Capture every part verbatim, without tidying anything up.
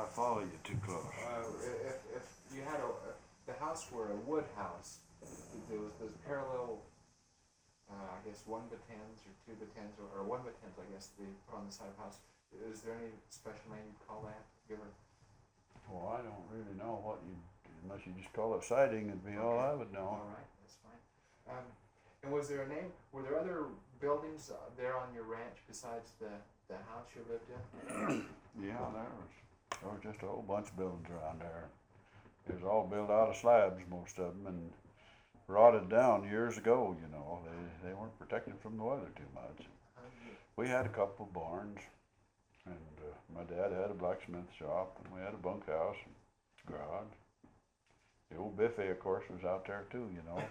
follow you too close. Uh, if, if you had a, if the house were a wood house, there was those parallel, uh, I guess one by tens or two by tens or, or one by tens, I guess they put on the side of the house. Is there any special name you'd call that? Give her. Well, I don't really know what you, unless you just call it siding, it'd be all I would know. All right, that's fine. Um, and was there a name? Were there other buildings uh, there on your ranch besides the, the house you lived in? Yeah, there was. There was just a whole bunch of buildings around there. It was all built out of slabs, most of them, and rotted down years ago. You know, they they weren't protected from the weather too much. We had a couple of barns, and uh, my dad had a blacksmith shop, and we had a bunkhouse and garage. The old buffet, of course, was out there too. You know.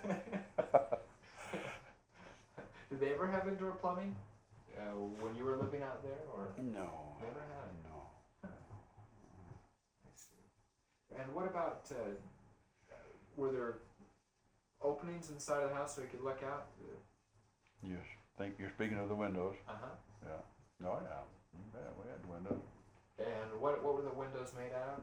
Did they ever have indoor plumbing uh, when you were living out there, or no? Never had. No. I see. And what about, uh, were there openings inside of the house so you could look out? Yes. Think you're speaking of the windows. Uh-huh. Yeah. No, yeah. Yeah, we had windows. And what what were the windows made out of?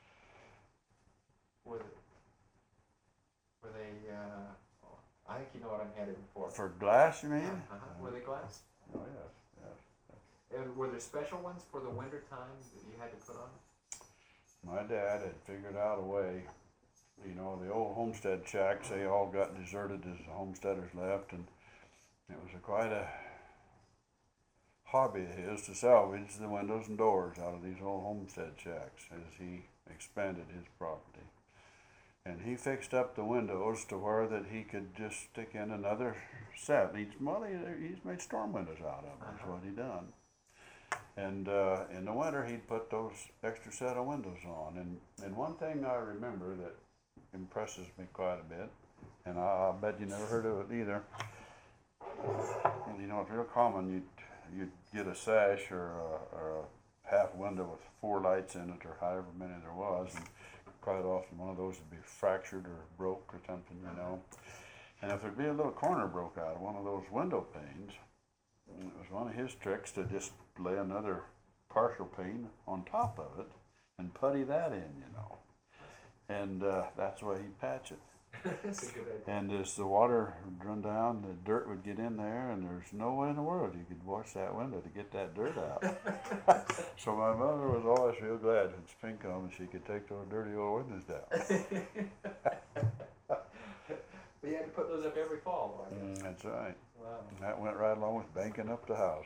Were they, were they uh, oh, I think you know what I'm headed for. For glass, you mean? Uh-huh. Uh, were they glass? Oh, yes. Yes. And were there special ones for the winter time that you had to put on? My dad had figured out a way. You know, the old homestead shacks, they all got deserted as the homesteaders left, and it was a quite a hobby of his to salvage the windows and doors out of these old homestead shacks as he expanded his property. And he fixed up the windows to where that he could just stick in another set. He's, well, he, he's made storm windows out of them, that's Uh-huh. what he done. And uh, in the winter, he'd put those extra set of windows on. And, and one thing I remember that impresses me quite a bit, and I, I bet you never heard of it either. You know, it's real common. You'd, you'd get a sash or a, or a half window with four lights in it, or however many there was. And quite often, one of those would be fractured or broke or something, you know. And if there'd be a little corner broke out of one of those window panes, it was one of his tricks to just lay another partial pane on top of it and putty that in, you know. And uh, that's the way he'd patch it. That's a good idea. And as the water would run down, the dirt would get in there, and there's no way in the world you could wash that window to get that dirt out. So my mother was always real glad when spring come and she could take those dirty old windows down. But you had to put those up every fall, I guess. Mm, that's right. Wow. And that went right along with banking up the house.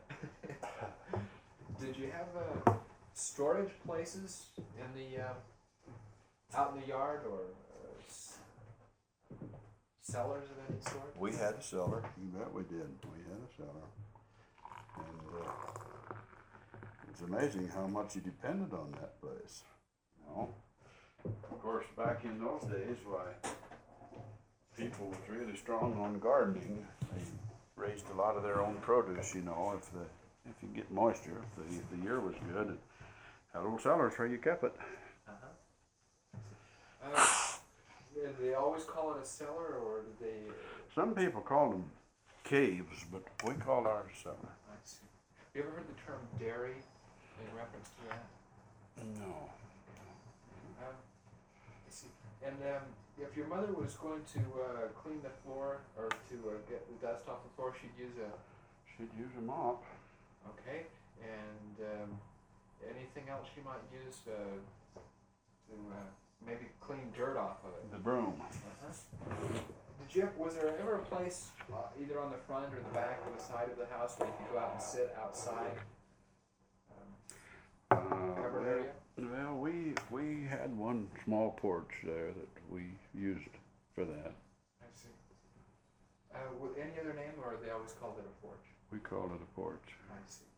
Did you have uh, storage places in the uh, out in the yard, or uh, s- cellars of any sort? We had a cellar. You bet we did. We had a cellar. And uh, it's amazing how much you depended on that place. You know? Of course, back in those days, why, people was really strong on gardening. They raised a lot of their own produce, you know, if the if you get moisture, if the, if the year was good. And had little cellars where you kept it. Uh-huh. Uh, did they always call it a cellar, or did they? Some people called them caves, but we called ours cellar. I see. You ever heard the term dairy in reference to that? No. Um, I see. And um, if your mother was going to uh, clean the floor or to uh, get the dust off the floor, she'd use a. She'd use a mop. Okay. And um, anything else she might use uh, to uh, maybe clean dirt off of it? The broom. Uh-huh. Did you? Was there ever a place, uh, either on the front or the back or the side of the house, where you could go out and sit outside? Um, Uh, covered well, area? well, we we had one small porch there that we used for that. I see. Uh, with any other name, or they always called it a porch? We called it a porch. I see.